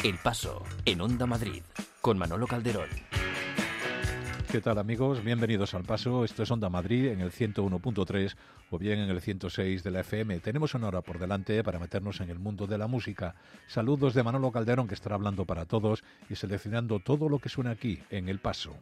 El Paso, en Onda Madrid, con Manolo Calderón. ¿Qué tal, amigos? Bienvenidos al Paso. Esto es Onda Madrid en el 101.3 o bien en el 106 de la FM. Tenemos una hora por delante para meternos en el mundo de la música. Saludos de Manolo Calderón, que estará hablando para todos y seleccionando todo lo que suena aquí en El Paso.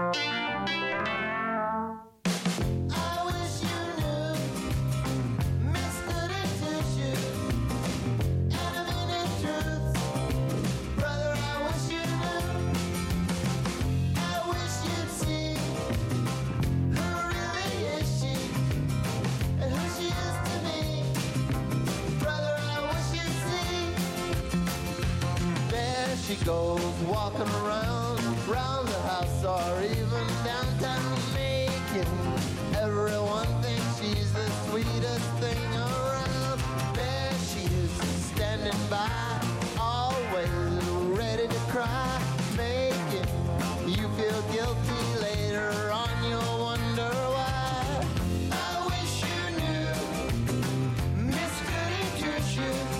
She goes walking around the house or even downtown making everyone think she's the sweetest thing around. There she is, standing by, always ready to cry, making you feel guilty later on. You'll wonder why. I wish you knew Miss Goody Two-Shoes.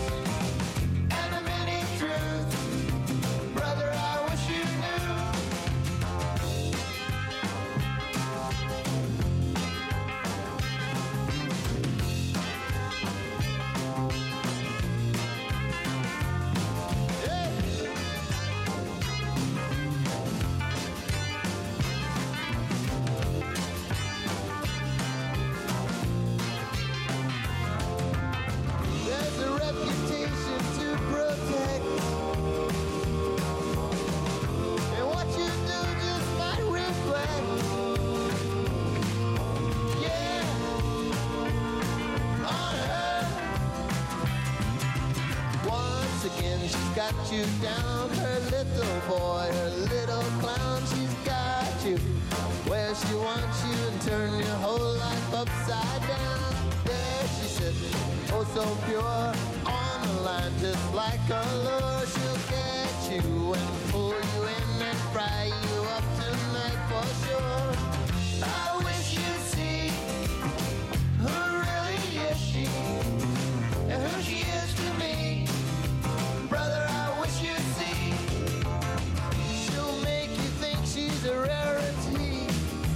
Got you down, her little boy, her little clown. She's got you where she wants you and turn your whole life upside down. There she sits, oh so pure, on the line just like a lure. She'll get you and pull you in and fry you up tonight for sure. I wish you'd see who really is she and who she is to me. Brother, I wish you'd see. She'll make you think she's a rarity.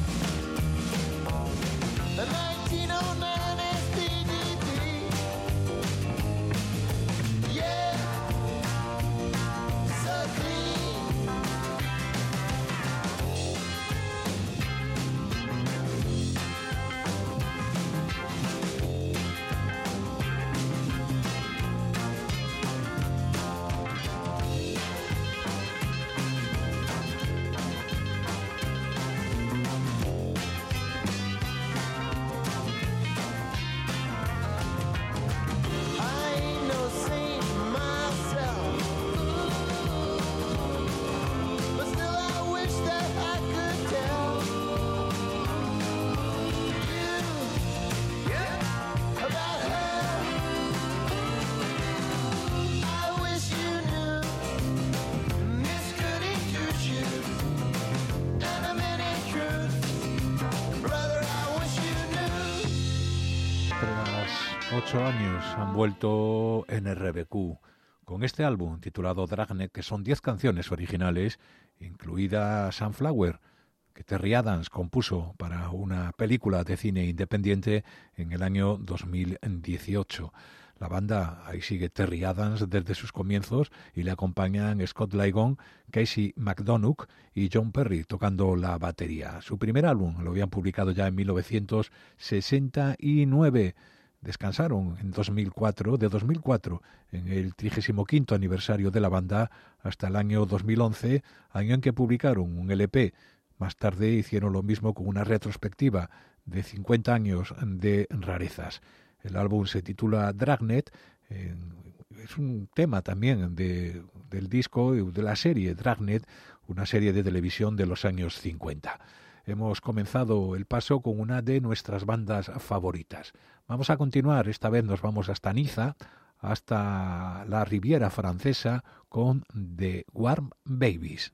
The 1909 STDD. Yeah, so clean. Tras 8 años han vuelto NRBQ con este álbum titulado Dragnet, que son 10 canciones originales, incluida Sunflower, que Terry Adams compuso para una película de cine independiente en el año 2018. La banda, ahí sigue Terry Adams desde sus comienzos y le acompañan Scott Ligon, Casey McDonough y John Perry tocando la batería. Su primer álbum lo habían publicado ya en 1969. Descansaron en 2004, de 2004, en el 35º aniversario de la banda, hasta el año 2011, año en que publicaron un LP. Más tarde hicieron lo mismo con una retrospectiva de 50 años de rarezas. El álbum se titula Dragnet, es un tema también del disco, de la serie Dragnet, una serie de televisión de los años 50. Hemos comenzado el paso con una de nuestras bandas favoritas. Vamos a continuar, esta vez nos vamos hasta Niza, hasta la Riviera Francesa, con The Warm Babies.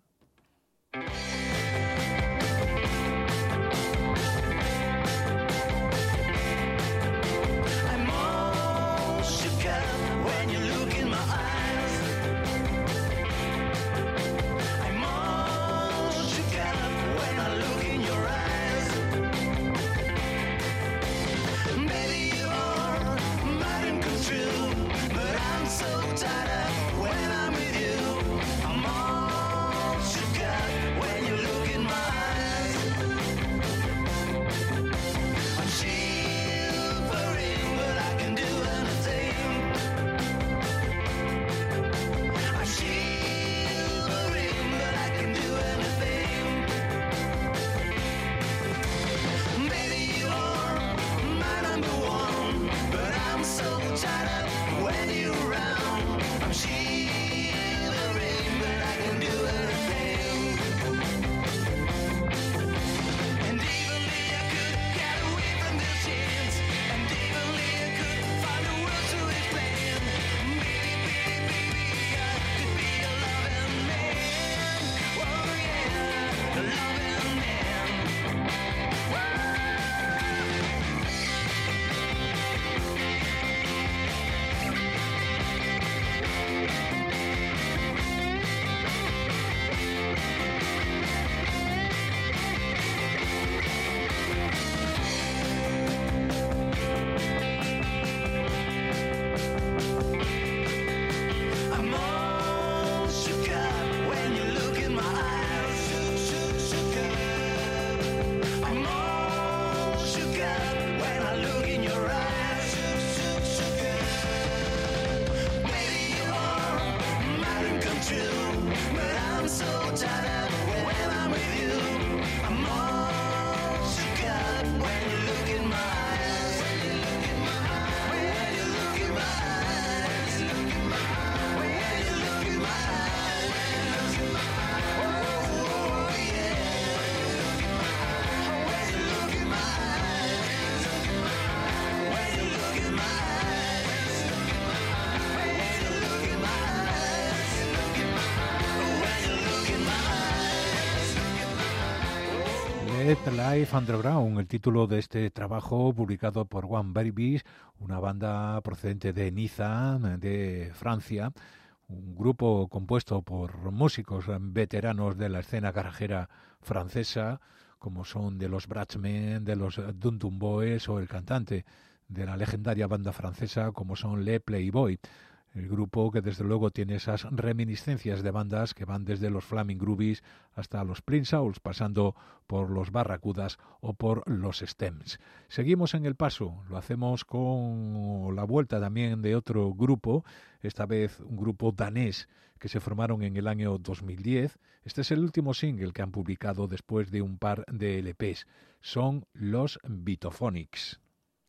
Dead Life Underground, el título de este trabajo publicado por One Babies, una banda procedente de Niza, de Francia, un grupo compuesto por músicos veteranos de la escena garajera francesa, como son de los Bratchmen, de los Dum Dum Boys o el cantante de la legendaria banda francesa como son Les Playboys. El grupo que desde luego tiene esas reminiscencias de bandas que van desde los Flaming Groovies hasta los Prince Souls, pasando por los Barracudas o por los Stems. Seguimos en el paso, lo hacemos con la vuelta también de otro grupo, esta vez un grupo danés que se formaron en el año 2010. Este es el último single que han publicado después de un par de LPs. Son los Vitophonics.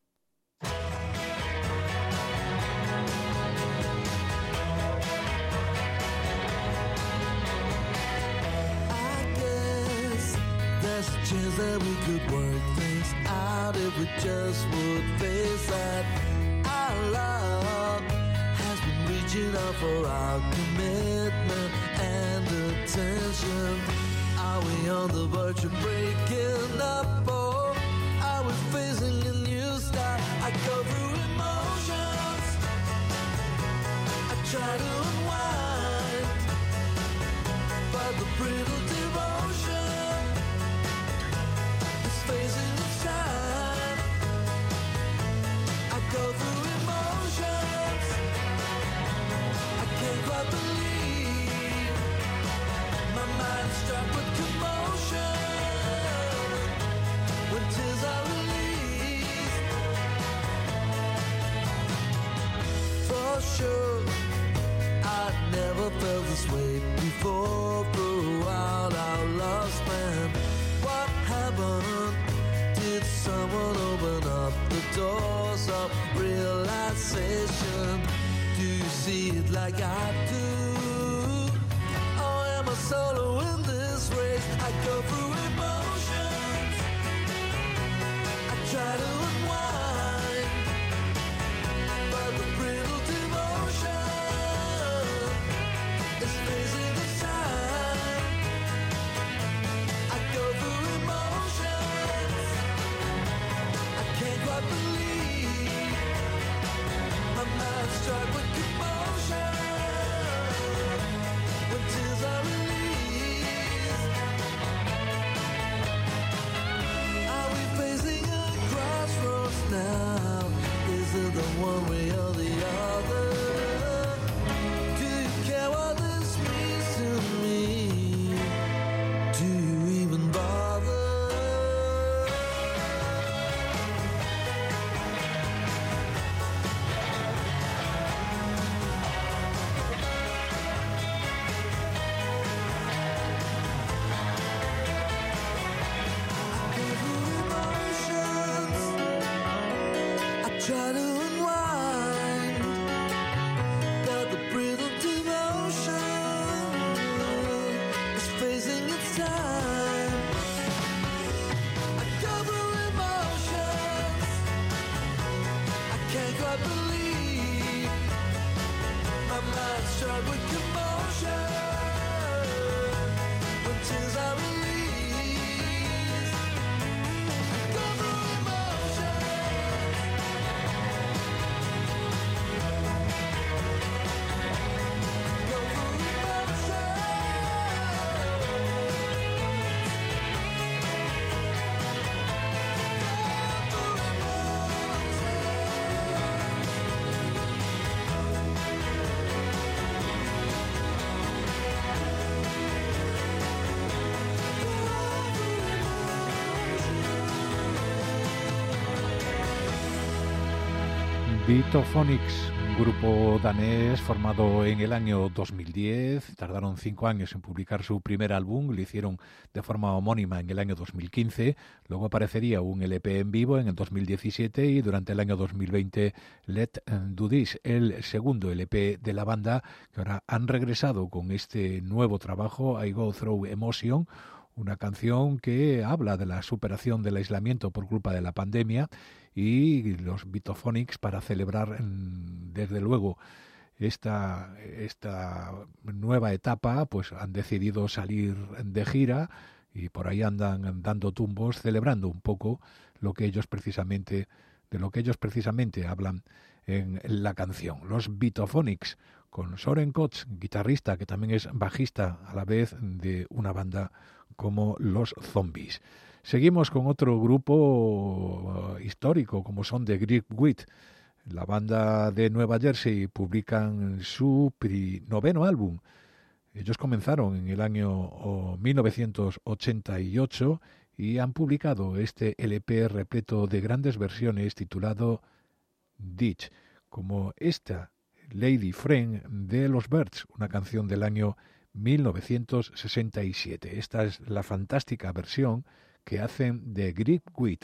There's a chance that we could work things out if we just would face that our love has been reaching out for our commitment and attention. Are we on the verge of breaking up, or are we facing a new start? I go through emotions, I try to unwind, but the brittle devotion facing the time. I go through emotions, I can't quite believe my mind's struck with commotion when tears are released. For sure, I never felt this way before. Throughout our love span, what happened? Did someone open up the doors of realization? Do you see it like I do? Or am I solo in this race? I go through emotions, I try to unwind, but the brittle devotion is facing the time. I go through emotions, I can't quite believe my mind's struck with commotion when tears are released. Are we facing a crossroads now? Is it the one way or the other? Do you care what this means to me? Do you even bother? I try to unwind, but the brittle devotion is facing its time. I go through emotions, I can't quite believe my mind's struck with commotion when tears are released. I go through emotions, go through emotions. Vitophonics, un grupo danés formado en el año 2010. Tardaron 5 años en publicar su primer álbum, lo hicieron de forma homónima en el año 2015. Luego aparecería un LP en vivo en el 2017 y durante el año 2020 Let Do This, el segundo LP de la banda, que ahora han regresado con este nuevo trabajo, I Go Through Emotion, una canción que habla de la superación del aislamiento por culpa de la pandemia, y los Vitophonics, para celebrar desde luego esta nueva etapa, pues han decidido salir de gira y por ahí andan dando tumbos, celebrando un poco de lo que ellos precisamente hablan en la canción. Los Beatophonics, con Soren Kotz, guitarrista que también es bajista a la vez de una banda como los Zombies. Seguimos con otro grupo histórico como son The Great Wheat. La banda de Nueva Jersey publican su noveno álbum. Ellos comenzaron en el año 1988 y han publicado este LP repleto de grandes versiones titulado Ditch, como esta Lady Friend de los Byrds, una canción del año 1967. Esta es la fantástica versión que hacen de Great Wheat.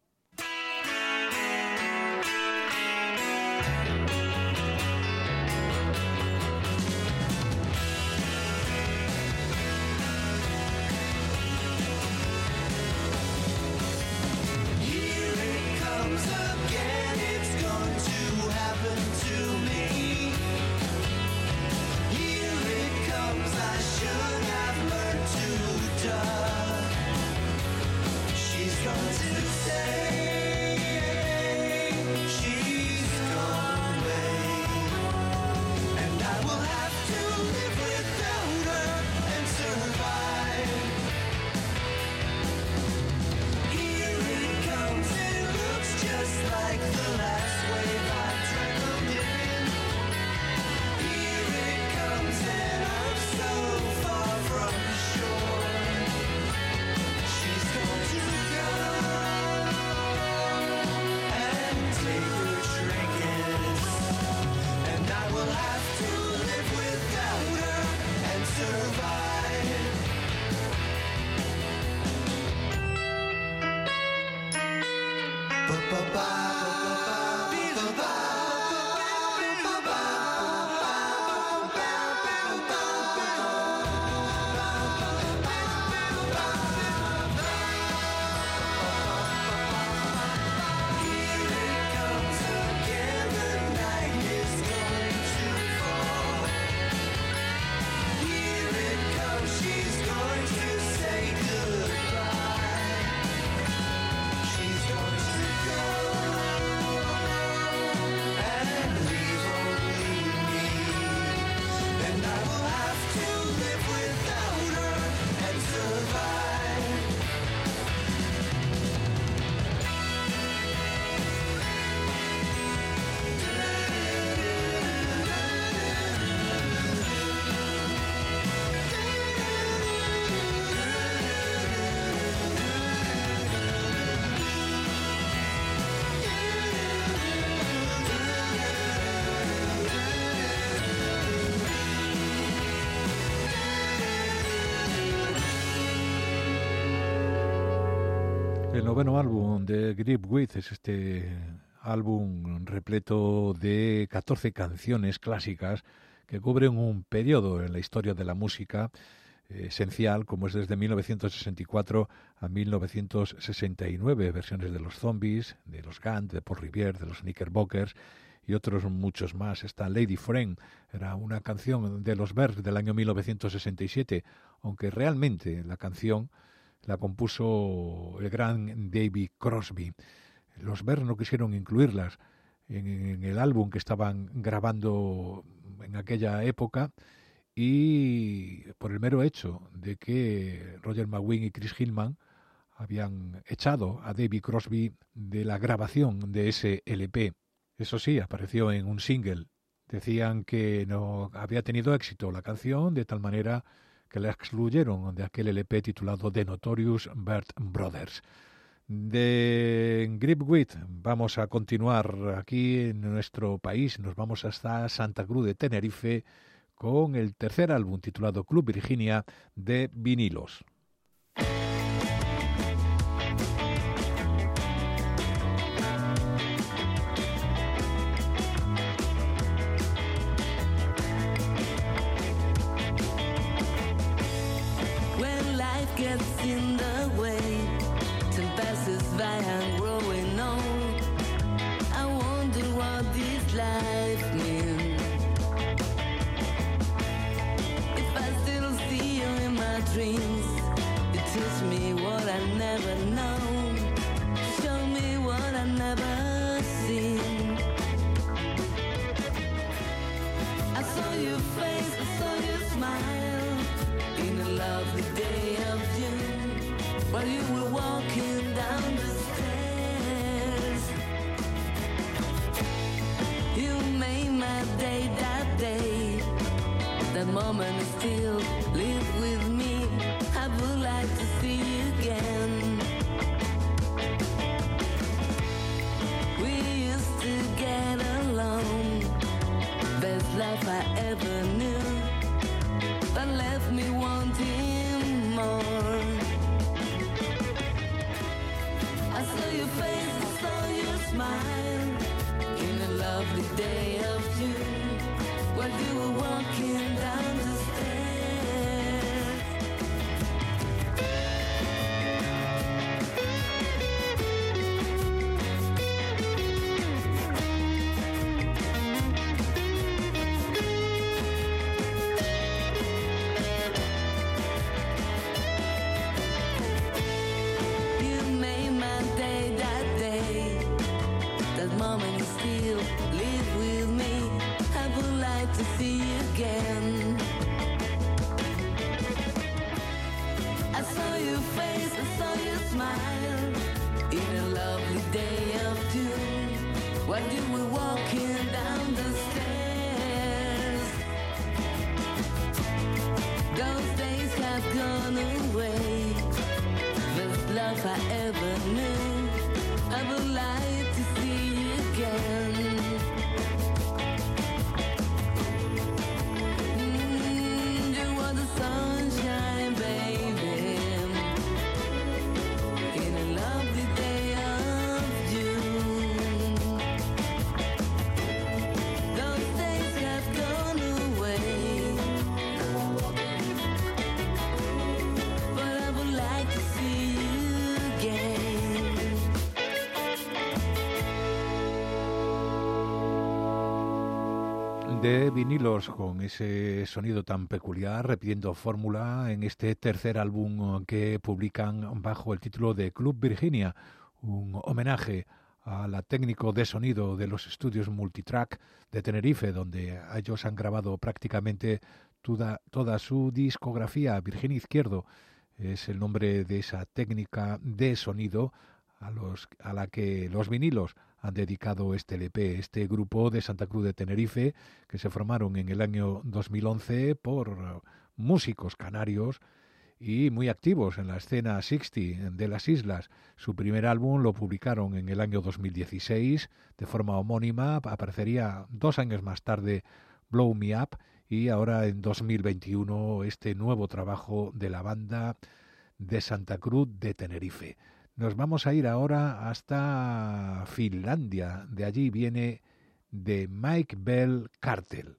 El noveno álbum de Great Wheat es este álbum repleto de 14 canciones clásicas que cubren un periodo en la historia de la música esencial, como es desde 1964 a 1969, versiones de los Zombies, de los Gant, de Paul Revere, de los Knickerbockers y otros muchos más. Esta Lady Friend era una canción de los Byrds del año 1967, aunque realmente la canción la compuso el gran David Crosby. Los Byrds no quisieron incluirlas en el álbum que estaban grabando en aquella época, y por el mero hecho de que Roger McGuinn y Chris Hillman habían echado a David Crosby de la grabación de ese LP. Eso sí, apareció en un single. Decían que no había tenido éxito la canción, de tal manera que la excluyeron de aquel LP titulado The Notorious Byrd Brothers. De Great Wheat vamos a continuar aquí en nuestro país. Nos vamos hasta Santa Cruz de Tenerife con el tercer álbum titulado Club Virginia de Vinilos. Gets in the way, time passes by, I'm growing old. I wonder what this life means. If I still see you in my dreams, it teaches me day of June, while you were walking down the stairs. You made my day that day. That moment you still live with me. I would like to see you again. I saw your face, I saw your smile in a lovely day of June, while you were walking down the stairs. Those days have gone away. Best love I ever knew. I would like to see you again. You want the sunshine, baby, in a lovely day of June. Those days have gone away, but I would like to see you again. De vinilos con ese sonido tan peculiar, repitiendo fórmula en este tercer álbum que publican bajo el título de Club Virginia, un homenaje a la técnico de sonido de los estudios Multitrack de Tenerife, donde ellos han grabado prácticamente toda su discografía. Virginia Izquierdo es el nombre de esa técnica de sonido a la que los vinilos han dedicado este LP, este grupo de Santa Cruz de Tenerife, que se formaron en el año 2011 por músicos canarios y muy activos en la escena 60 de las islas. Su primer álbum lo publicaron en el año 2016 de forma homónima. Aparecería 2 años más tarde Blow Me Up, y ahora en 2021 este nuevo trabajo de la banda de Santa Cruz de Tenerife. Nos vamos a ir ahora hasta Finlandia. De allí viene The Mike Bell Cartel.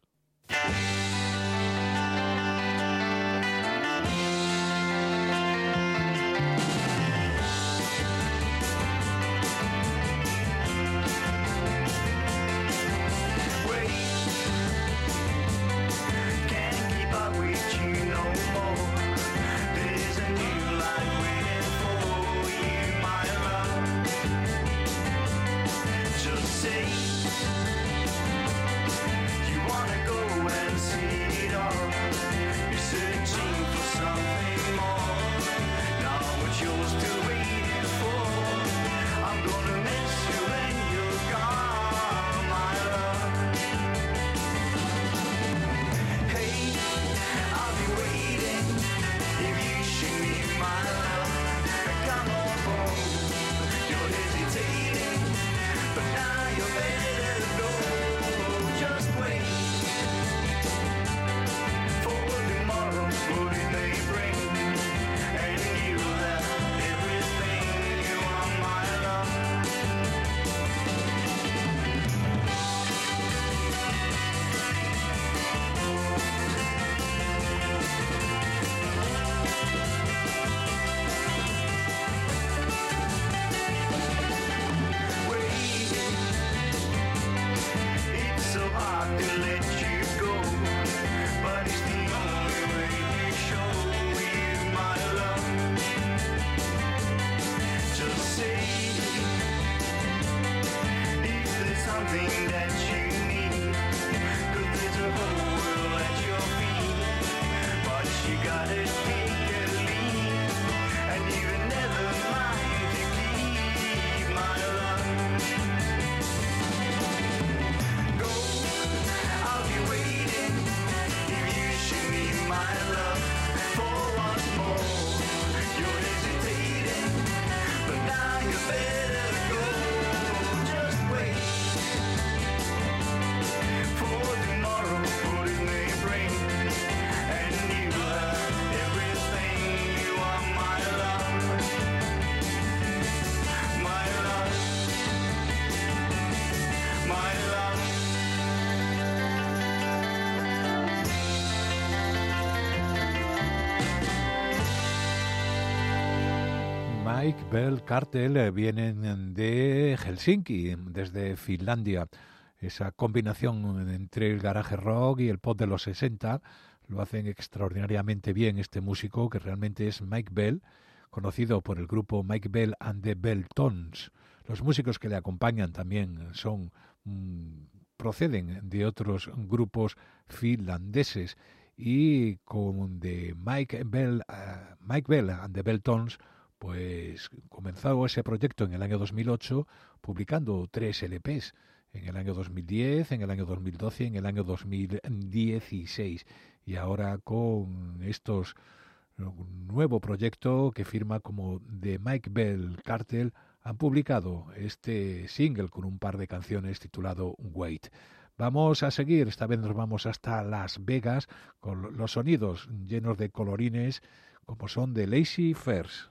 Mike Bell Cartel vienen de Helsinki, desde Finlandia. Esa combinación entre el garage rock y el pop de los 60 lo hacen extraordinariamente bien este músico, que realmente es Mike Bell, conocido por el grupo Mike Bell and the Belltones. Los músicos que le acompañan también proceden de otros grupos finlandeses, y con de Mike Bell and the Belltones pues comenzó ese proyecto en el año 2008 publicando 3 LPs en el año 2010, en el año 2012 y en el año 2016, y ahora con estos nuevo proyecto que firma como The Mike Bell Cartel han publicado este single con un par de canciones titulado Wait. Vamos a seguir, esta vez nos vamos hasta Las Vegas con los sonidos llenos de colorines como son de Lazy Fairs.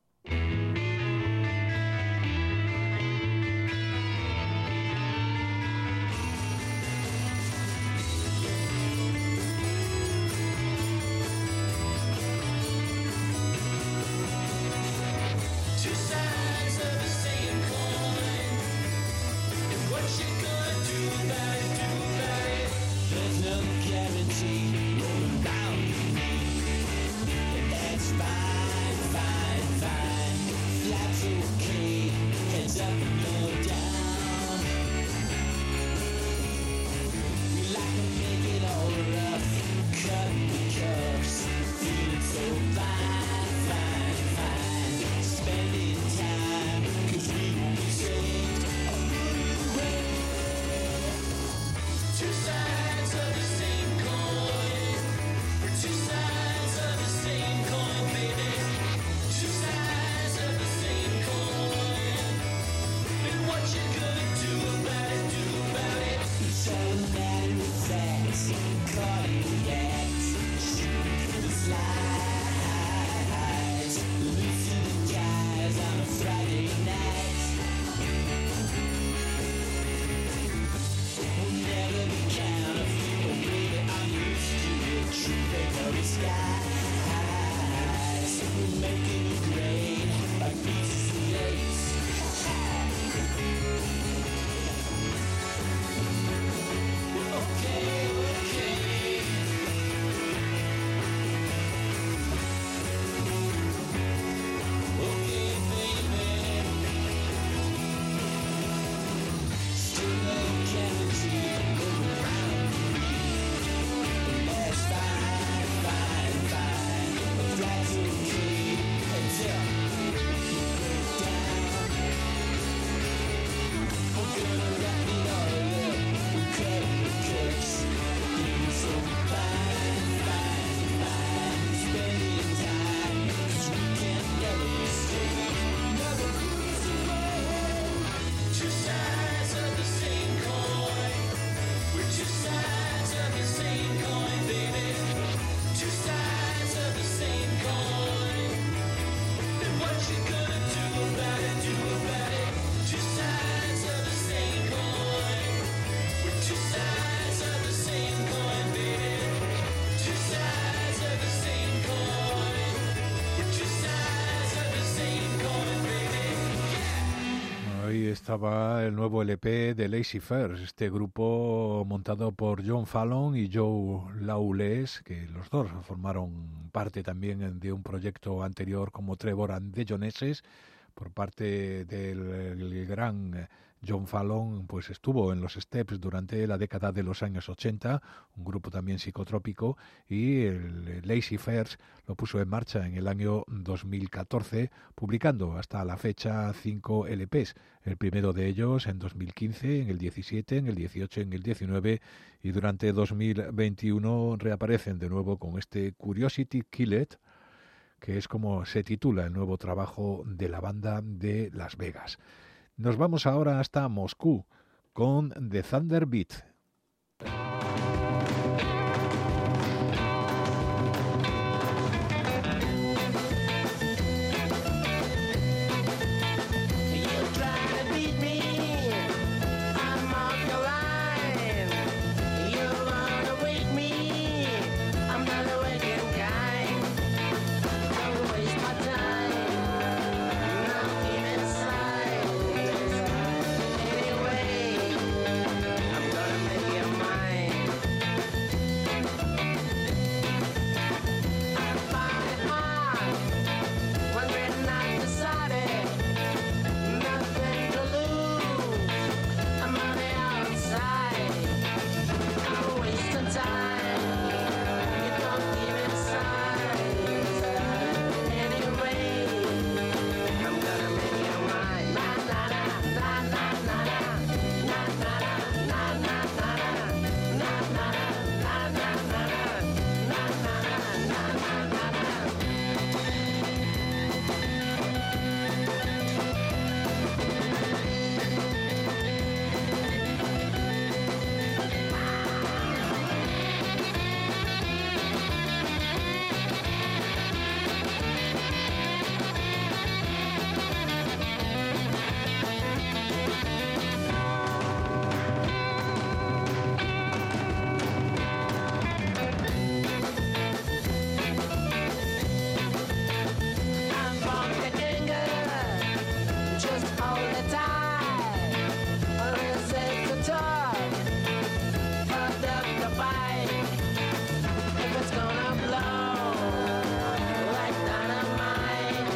Estaba el nuevo LP de Lazy Fairs, este grupo montado por John Fallon y Joe Lawless, que los dos formaron parte también de un proyecto anterior como Trevor and the Joneses. Por parte del gran John Fallon, pues estuvo en los Steps durante la década de los años 80, un grupo también psicotrópico, y el Lazy Fairs lo puso en marcha en el año 2014, publicando hasta la fecha 5 LPs, el primero de ellos en 2015, en el 17, en el 18, en el 19, y durante 2021 reaparecen de nuevo con este Curiosity Killed, que es como se titula el nuevo trabajo de la banda de Las Vegas. Nos vamos ahora hasta Moscú con The Thunder Beat. just hold it tight. This is the talk, put up the fight. If it's gonna blow like dynamite,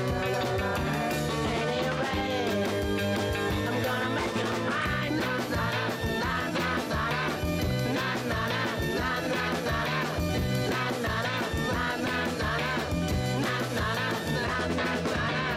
anyway, I'm gonna make it mine. Na na na na na na na na na na na na na na na na na.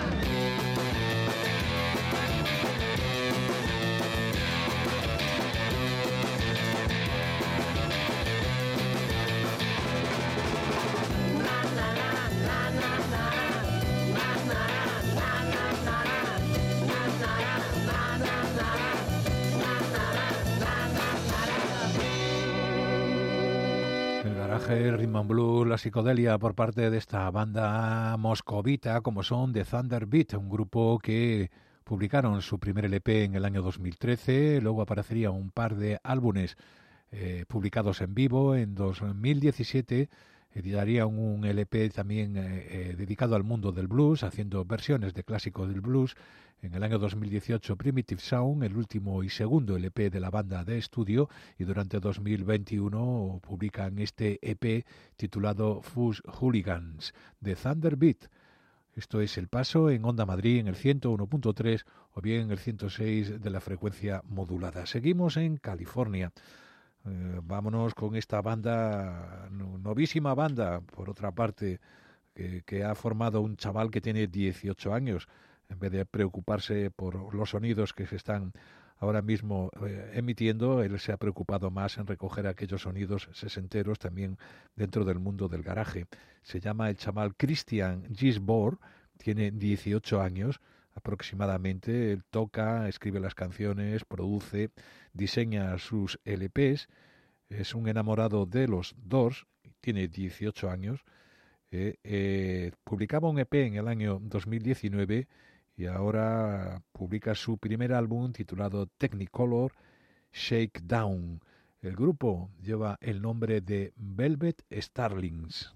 El rhythm and blues, la psicodelia por parte de esta banda moscovita como son The Thunder Beat, un grupo que publicaron su primer LP en el año 2013, luego aparecería un par de álbumes publicados en vivo. En 2017 editarían un LP también dedicado al mundo del blues, haciendo versiones de clásicos del blues. En el año 2018 Primitive Sound, el último y segundo LP de la banda de estudio, y durante 2021 publican este EP titulado Fuzz Hooligans, de Thunder Beat. Esto es El Paso en Onda Madrid en el 101.3 o bien en el 106 de la frecuencia modulada. Seguimos en California. Vámonos con esta banda, novísima banda, por otra parte, que ha formado un chaval que tiene 18 años. En vez de preocuparse por los sonidos que se están ahora mismo emitiendo, él se ha preocupado más en recoger aquellos sonidos sesenteros también dentro del mundo del garaje. Se llama el chaval Christian Gisborg, tiene 18 años aproximadamente. Él toca, escribe las canciones, produce, diseña sus LPs, es un enamorado de los Doors, tiene 18 años, publicaba un EP en el año 2019 y ahora publica su primer álbum titulado Technicolor Shakedown. El grupo lleva el nombre de Velvet Starlings.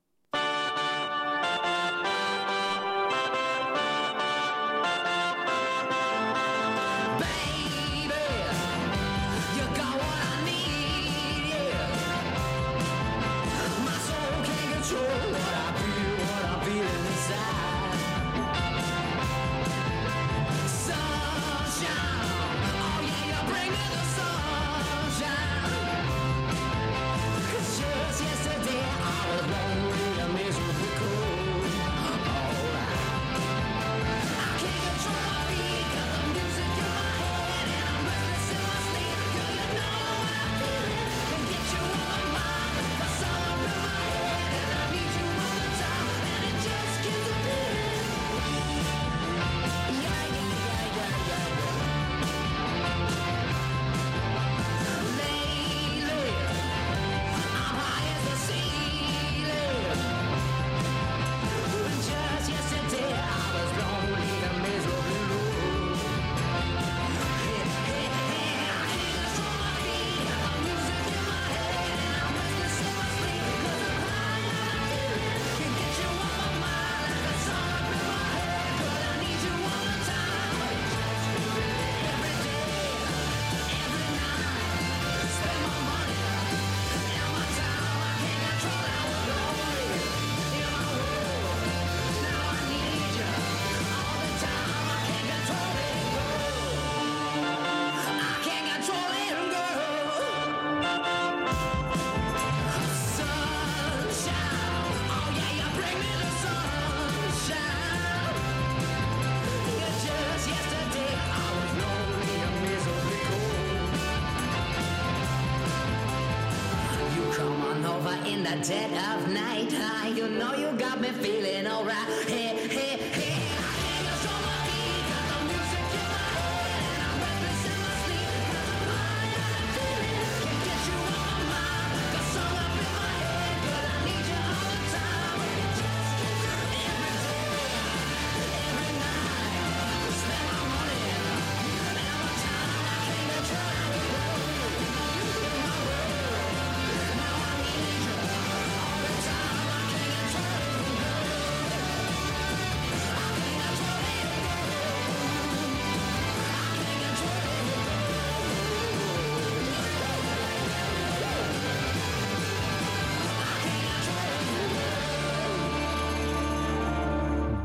Dead of night, you know you got me feeling alright. Hey, hey, hey.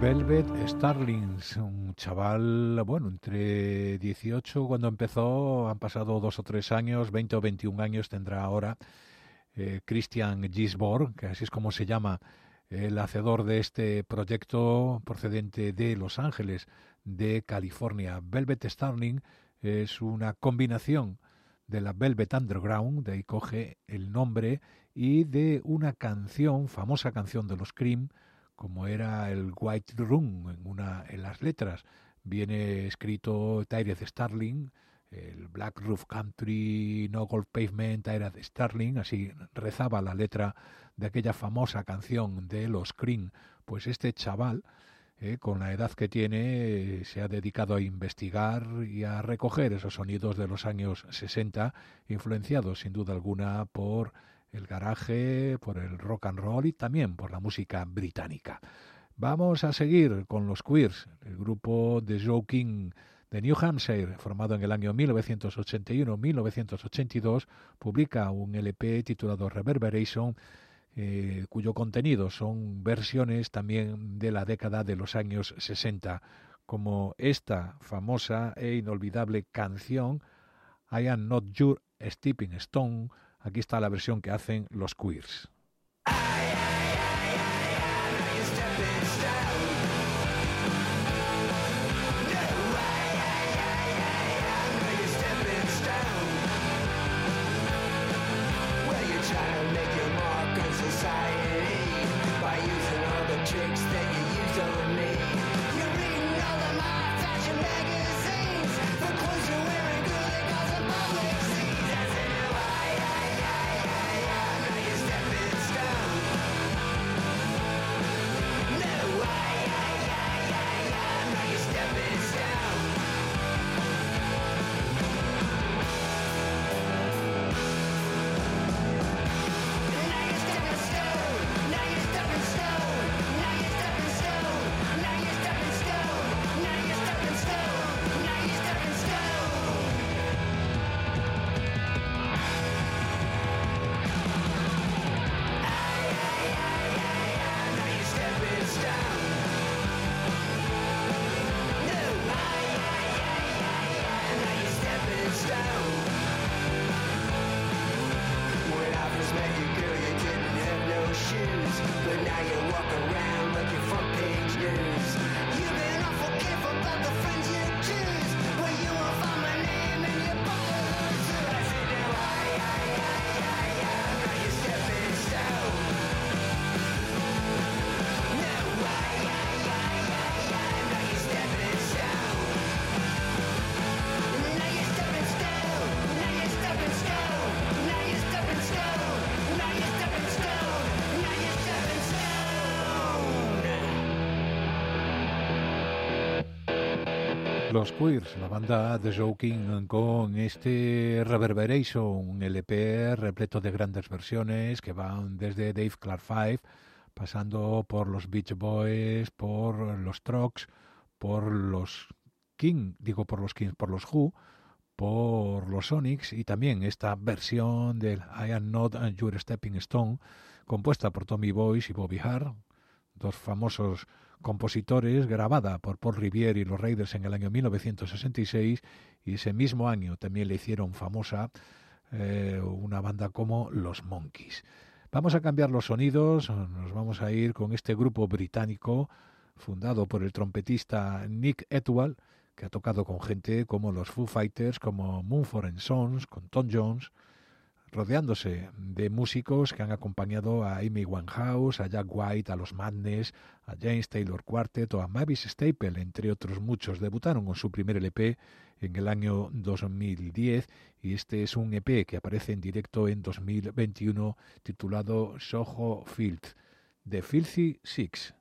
Velvet Starlings, un chaval, bueno, entre 18 cuando empezó, han pasado 2 o 3 años, 20 o 21 años tendrá ahora, Christian Gisborg, que así es como se llama el hacedor de este proyecto procedente de Los Ángeles, de California. Velvet Starling es una combinación de la Velvet Underground, de ahí coge el nombre, y de una canción, famosa canción de los Cream, como era el White Room, en las letras viene escrito Tyrese Starling, el Black Roof Country, No Gold Pavement, Tyrese Starling, así rezaba la letra de aquella famosa canción de los Cream. Pues este chaval, con la edad que tiene, se ha dedicado a investigar y a recoger esos sonidos de los años 60, influenciados sin duda alguna por el garaje, por el rock and roll y también por la música británica. Vamos a seguir con los Queers, el grupo de Joe King de New Hampshire, formado en el año 1981-1982, publica un LP titulado Reverberation, cuyo contenido son versiones también de la década de los años 60, como esta famosa e inolvidable canción I Am Not Your Stepping Stone. Aquí está la versión que hacen los Queers. Los Queers, la banda de Joe King, con este Reverberation, un LP repleto de grandes versiones que van desde Dave Clark 5, pasando por los Beach Boys, por los Trucks, por los King, por los Who, por los Sonics, y también esta versión del I Am Not Your Stepping Stone, compuesta por Tommy Boyce y Bobby Hart, dos famosos compositores, grabada por Paul Revere y los Raiders en el año 1966, y ese mismo año también le hicieron famosa una banda como los Monkees. Vamos a cambiar los sonidos, nos vamos a ir con este grupo británico fundado por el trompetista Nick Etwall, que ha tocado con gente como los Foo Fighters, como Mumford & Sons, con Tom Jones, rodeándose de músicos que han acompañado a Amy Winehouse, a Jack White, a los Madness, a James Taylor Quartet o a Mavis Staples, entre otros muchos. Debutaron con su primer LP en el año 2010 y este es un EP que aparece en directo en 2021 titulado Soho Field, The Filthy Six.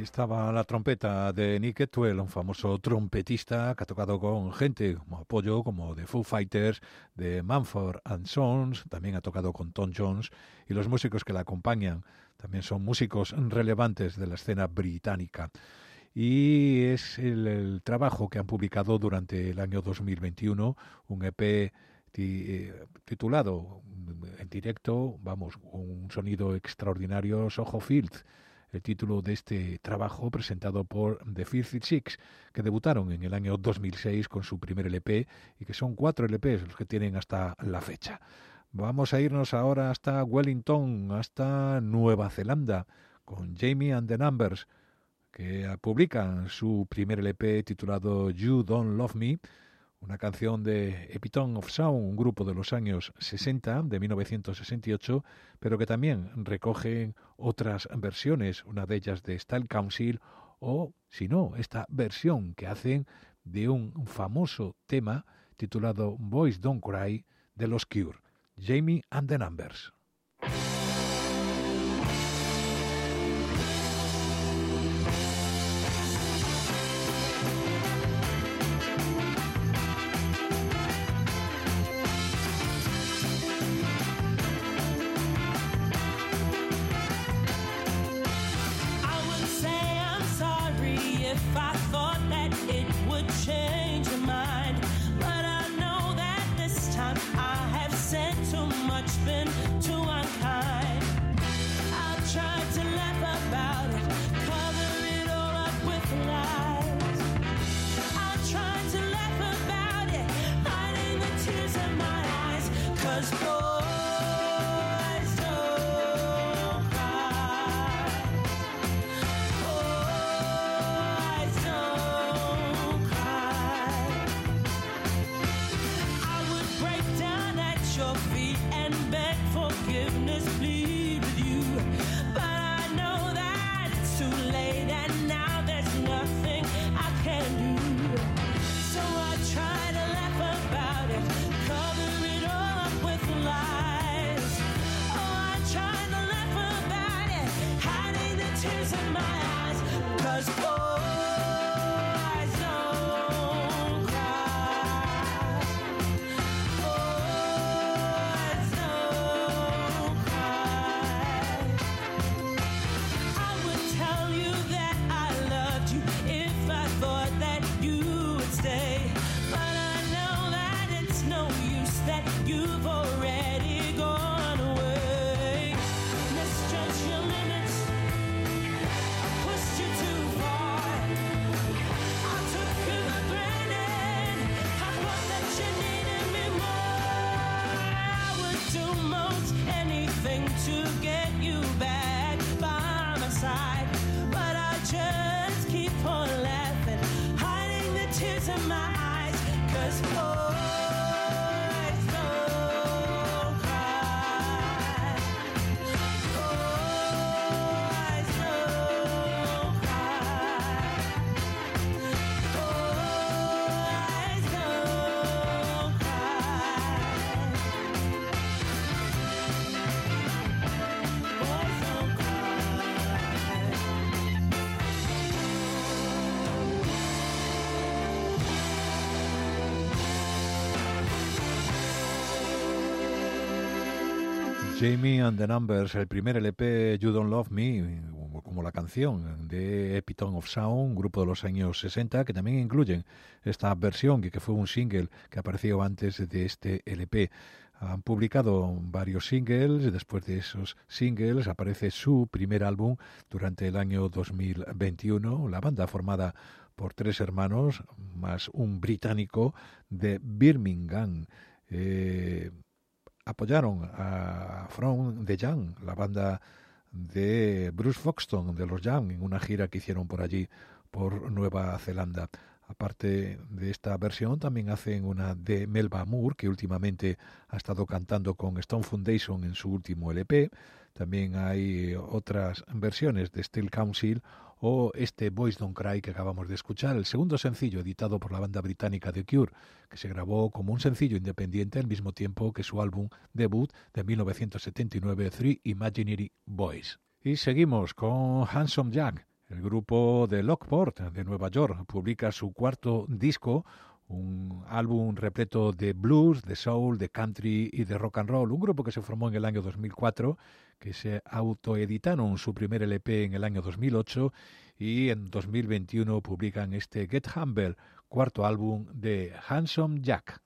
Estaba la trompeta de Nick Etwell, un famoso trompetista que ha tocado con gente como apoyo, como de Foo Fighters, de Mumford & Sons, también ha tocado con Tom Jones, y los músicos que la acompañan también son músicos relevantes de la escena británica. Y es el trabajo que han publicado durante el año 2021, un EP titulado en directo, vamos, un sonido extraordinario, Soho Field, el título de este trabajo presentado por The Filthy Six, que debutaron en el año 2006 con su primer LP y que son 4 LPs los que tienen hasta la fecha. Vamos a irnos ahora hasta Wellington, hasta Nueva Zelanda, con Jamie and the Numbers, que publican su primer LP titulado You Don't Love Me, una canción de Epitome of Sound, un grupo de los años 60, de 1968, pero que también recogen otras versiones, una de ellas de Style Council, o, si no, esta versión que hacen de un famoso tema titulado Boys Don't Cry, de los Cure, Jamie and the Numbers. Jamie and the Numbers, el primer LP You Don't Love Me, como la canción de Epitome of Sound, un grupo de los años 60, que también incluyen esta versión que fue un single que apareció antes de este LP. Han publicado varios singles y después de esos singles aparece su primer álbum durante el año 2021. La banda formada por 3 hermanos más un británico de Birmingham. Apoyaron a From the Jam, la banda de Bruce Foxton de los Jam, en una gira que hicieron por allí, por Nueva Zelanda. Aparte de esta versión, también hacen una de Melba Moore, que últimamente ha estado cantando con Stone Foundation en su último LP. También hay otras versiones de Steel Council o este Boys Don't Cry que acabamos de escuchar, el segundo sencillo editado por la banda británica The Cure, que se grabó como un sencillo independiente al mismo tiempo que su álbum debut de 1979, Three Imaginary Boys. Y seguimos con Handsome Jack, El grupo de Lockport de Nueva York publica su cuarto disco, un álbum repleto de blues, de soul, de country y de rock and roll. Un grupo que se formó en el año 2004, que se autoeditaron su primer LP en el año 2008 y en 2021 publican este Get Humble, cuarto álbum de Handsome Jack.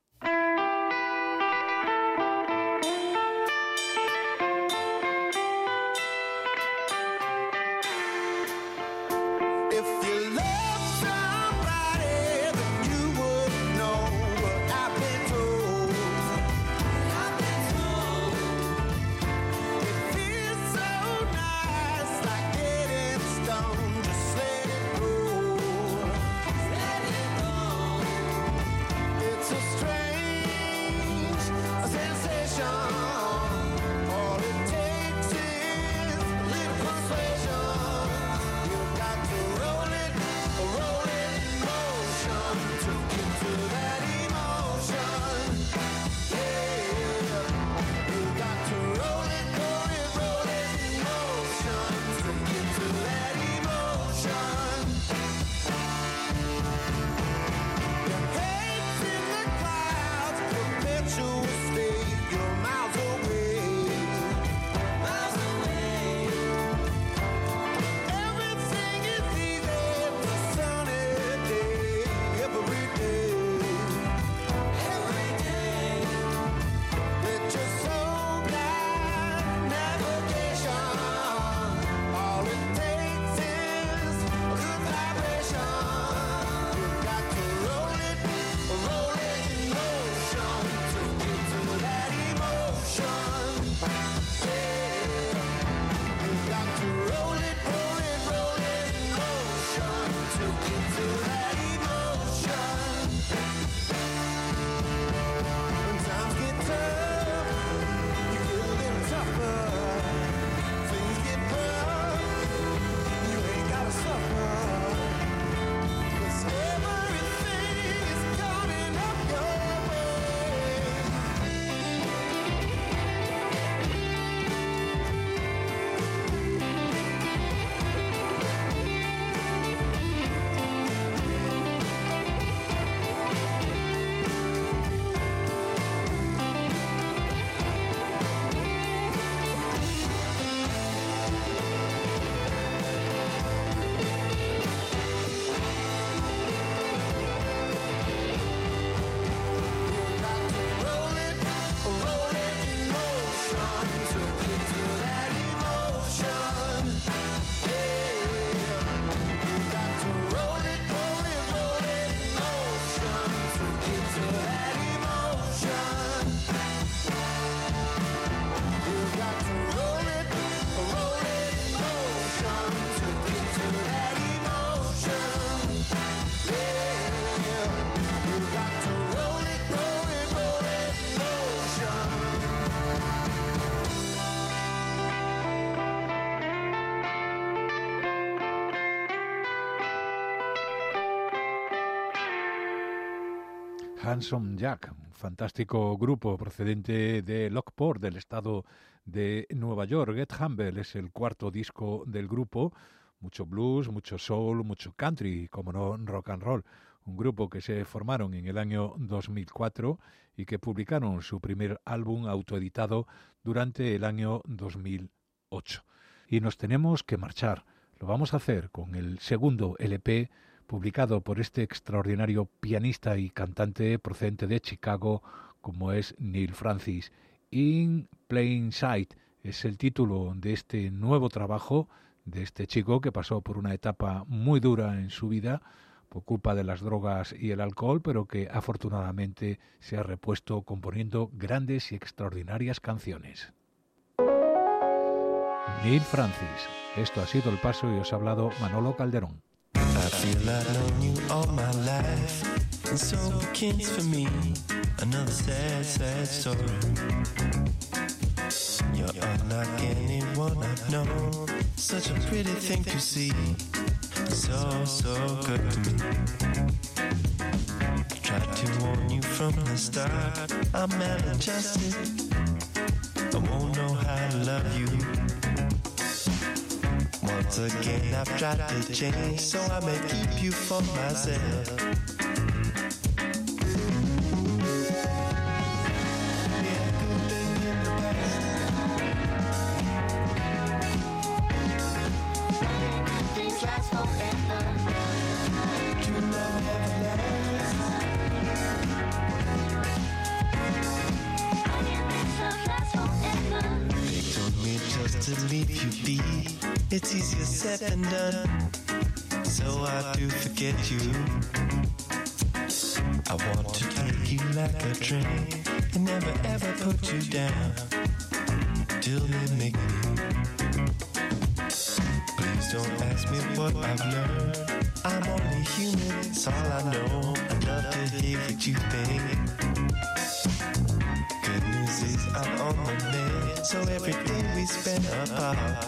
Handsome Jack, un fantástico grupo procedente de Lockport, del estado de Nueva York. Get Humble es el cuarto disco del grupo. Mucho blues, mucho soul, mucho country, como no rock and roll. Un grupo que se formaron en el año 2004 y que publicaron su primer álbum autoeditado durante el año 2008. Y nos tenemos que marchar. Lo vamos a hacer con el segundo LP publicado por este extraordinario pianista y cantante procedente de Chicago como es Neil Francis. In Plain Sight es el título de este nuevo trabajo de este chico que pasó por una etapa muy dura en su vida por culpa de las drogas y el alcohol, pero que afortunadamente se ha repuesto componiendo grandes y extraordinarias canciones. Neil Francis. Esto ha sido El Paso y os ha hablado Manolo Calderón. I feel I've known you all my life, and so begins for me another sad, sad story. You're unlike anyone I've known, such a pretty thing to see, so, so good to me. Tried to warn you from the start, I'm maladjusted, I won't know how to love you. Once Once again I've tried to change, so I may keep you for myself. Yeah, good thing in the past. Things last forever. True love never lasts. Things last forever. They told me just to leave you be. It's easier said than done, so I do forget you. I want to take you like a train and never ever put you down till they make me. Please don't ask me what I've learned. I'm only human, it's all I know. I'd love to hear what you think. Good news is I'm on the mend, so every day we spend apart.